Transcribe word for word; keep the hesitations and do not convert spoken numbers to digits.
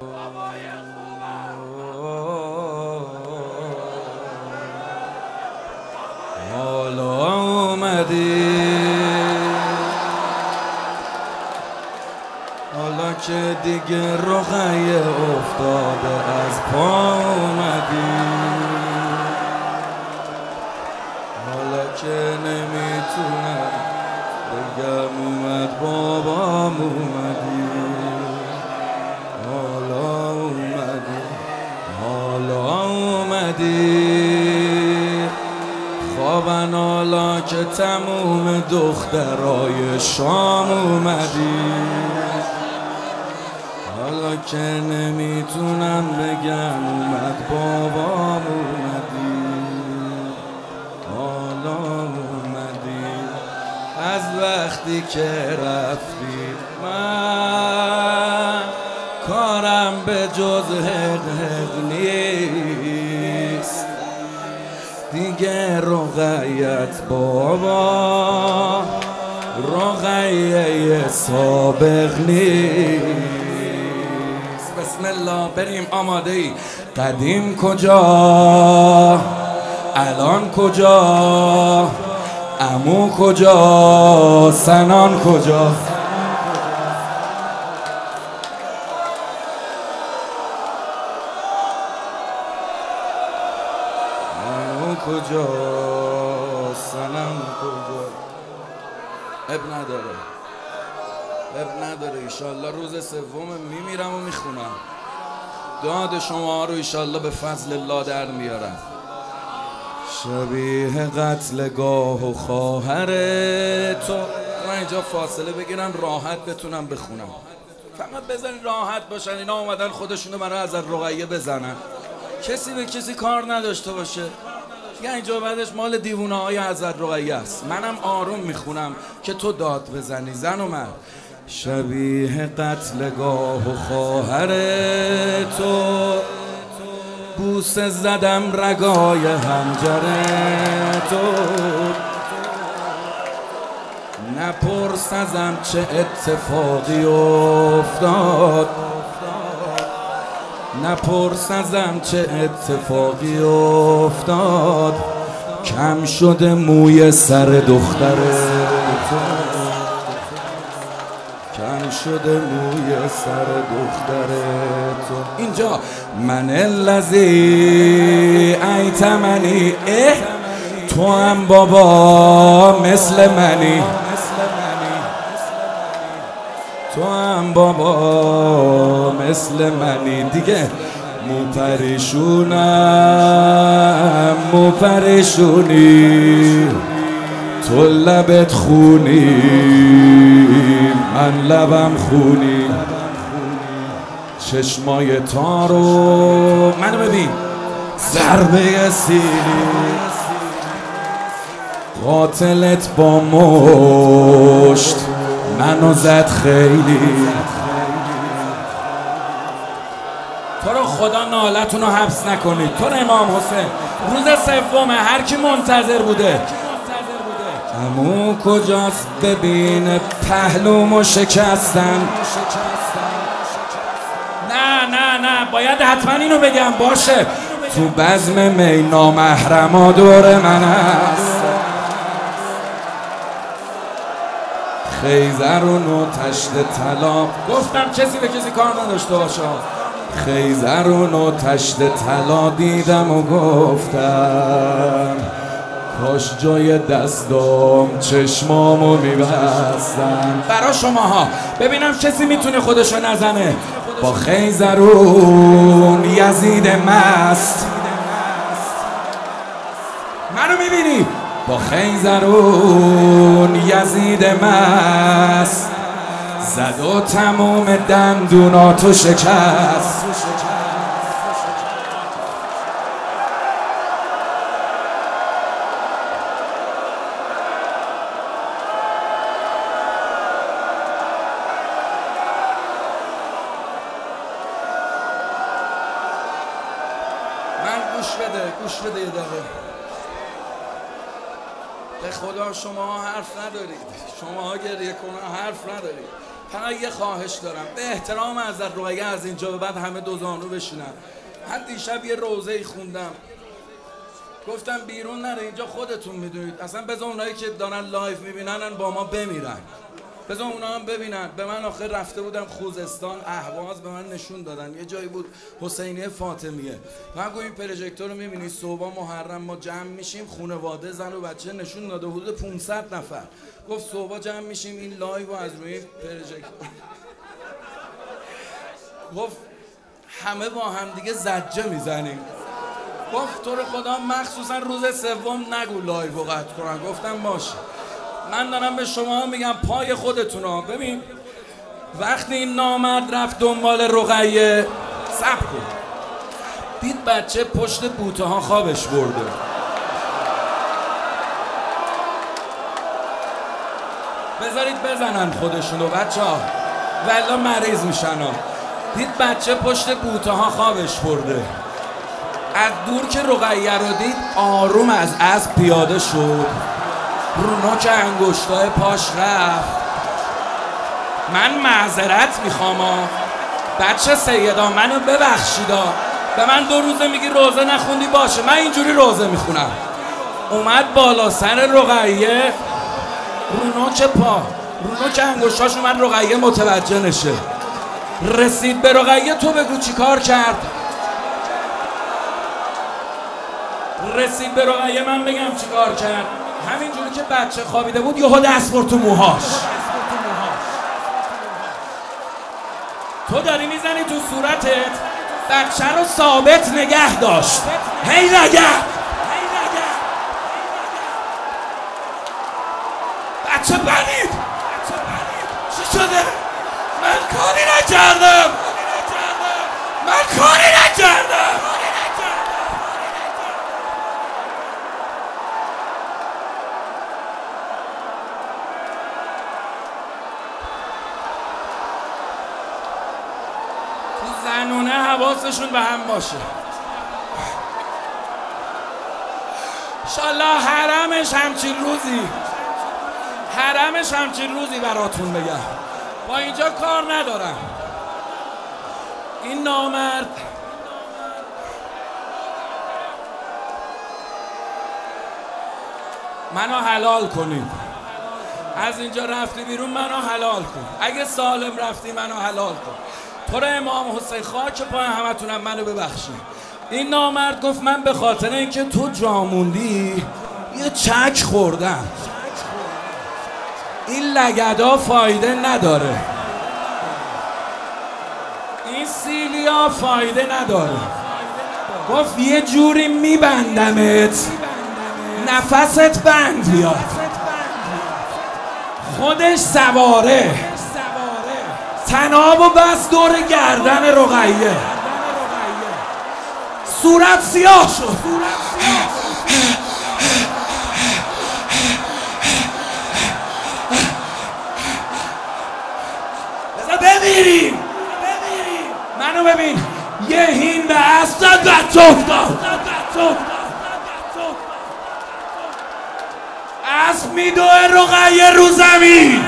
حالا اومدی، حالا که دیگه رقیه افتاده از پا اومدی، حالا که نمیتونم بگم اومد بابام اومدی، حالا اومدی، حالا اومدی، خوابن حالا که تموم دخترای شام اومدی، حالا که نمیتونم بگم اومد بابام اومدی، حالا اومدی. از وقتی که رفتی من کارم به جز حق حق نیست دیگه، رقیت بابا رقیه سابق نیست. بسم الله بریم آماده ای. قدیم کجا الان کجا، عمو کجا سنان کجا، عمو کجا سنان کجا. اب نداره اب نداره ایشالله روز سوم میمیرم و میخونم داد شما رو، ایشالله به فضل الله در میارم. شبیه قتلگاه و خواهر تو. من اینجا فاصله بگیرم راحت بتونم بخونم، فقط بزنین راحت باشن. اینا اومدن خودشونو برای حضرت رقیه بزنن، کسی به کسی کار نداشته باشه. یه اینجا بعدش مال دیوونه های حضرت رقیه است. منم آروم میخونم که تو داد بزنی زن و مرد. شبیه قتلگاه و خواهر تو، بوسه زدم رگای حنجره تو، نپرس ازم چه اتفاقی افتاد، نپرس ازم چه اتفاقی افتاد، کم شده موی سر دختره تو، کم شده موی سر دختره تو. اینجا من الذی ایتمنی، اه تو هم بابا مثل منی، تو هم بابا مثل منی دیگه. مو پریشونم مو پریشونی، تو لبت خونی من لبم خونی، چشمای تارو منو ببین، ضربه سیلی قاتلت با مشت منو زد خیلی. تو رو خدا نالتون رو حبس نکنید. تو رو امام حسین روز سومه، هر کی منتظر بوده. عمو کجاست ببین پهلومو شکستن. نه نه نه باید حتما اینو بگم باشه. تو بزم می نامحرما دور من هست، خیزر و نوتشت طلا. گفتم کسی به کسی کار نداشته باشه. خیزر و نوتشت طلا دیدم و گفتم کاش جای دستام چشمامو میبستم. برا شماها ببینم کسی میتونه خودشو نزنه. با خیزرون یزید مست، منو میبینی؟ با خیزرون یزید مست، زد و تموم دندوناتو شکست. من گوش بده گوش بده یه دقیقه. به خدا شما حرف ندارید، شما گریه کنه حرف ندارید. فقط یه خواهش دارم، به احترام حضرت رقیه از اینجا به بعد همه دو زانو بشینن. من دیشب یه روزه‌ای خوندم، گفتم بیرون نره، اینجا خودتون میدونید، اصلا بذار اونایی که دارن لایف میبینن با ما بمیرن، بذار اونا هم ببینن. به من آخر رفته بودم خوزستان، اهواز به من نشون دادن، یه جایی بود حسینیه فاطمیه. من گفتم این پروژکتور رو میبینی صبح محرم ما جمع میشیم، خانواده زن و بچه نشون داده حدود پانصد نفر. گفت صبح جمع میشیم این لایو رو از روی پروژکتور گفت همه با هم دیگه زجه میزنیم. گفت تو رو خدا مخصوصا روز سوم نگو لایو رو قطع کنن. گفتم باشه. من دارم به شما میگم پای خودتون ها. ببین وقتی این نامرد رفت دنبال رقیه، صبر کن، دید بچه پشت بوته ها خوابش برده. بذارید بزنن خودشونو بچه ها، والله مریض میشن ها. دید بچه پشت بوته ها خوابش برده. از دور که رقیه رو دید آروم از اسب پیاده شد، رو نوک انگشتای پاش رفت. من معذرت میخوام بچه سیدا، منو ببخشیدا، به من دو روزه میگی روزه نخوندی، باشه من اینجوری روزه میخونم. اومد بالا سر رقیه، رو نوک پا، رو نوک انگشتاش اومد رقیه متوجه نشه. رسید به رقیه، تو بگو چی کار کرد؟ رسید به رقیه، من بگم چی کار کرد؟ همینجوری که بچه خوابیده بود یهو دست برد تو موهاش. تو داری میزنی تو صورتت، بچه رو ثابت نگه داشت. هی نگه بچه برید. چی شده؟ من کاری نکردم، من کاری نکردم. زنونه حواسشون به هم باشه. انشالله حرمش همچین روزی حرمش همچین روزی براتون بگم. با اینجا کار ندارم. این نامرد منو حلال کنید. از اینجا رفتی بیرون منو حلال کن. اگه سالم رفتی منو حلال کن. تو را امام حسین خاک پای همتونم منو ببخشید. این نامرد گفت من به خاطر اینکه تو جاموندی یه چک خوردم. این لگدا فایده نداره، این سیلیا فایده نداره. گفت یه جوری میبندمت نفست بند بیاد. خودش سواره، تناب و بس دور گردن رقیه، صورت سیاه شد. بذار بمیریم. منو ببین، یه هین به اسب داد بچه افتاد. اسب میدوه رقیه رو زمین.